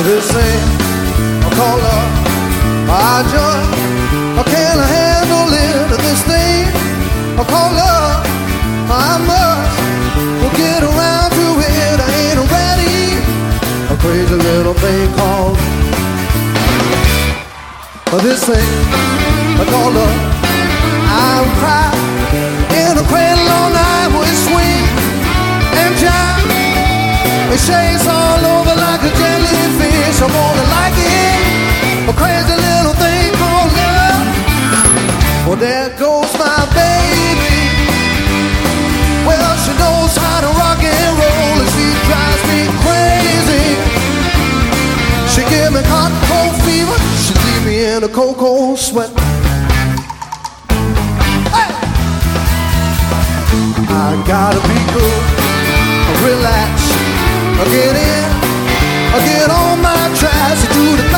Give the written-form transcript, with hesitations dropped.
This thing called love, I just can't handle it. This thing called love, I must get around to it. I ain't ready. A crazy little thing called this thing called love. I would cry in a cradle all night with swing and jive. It shakes all over like a jellyfish. I wanna like it, a crazy little thing called love. Well, there goes my baby. Well, she knows how to rock and roll, and she drives me crazy. She give me hot cold fever. She leave me in a cold, cold sweat. Hey! I gotta be good, relax, get in, get on my tracks, do the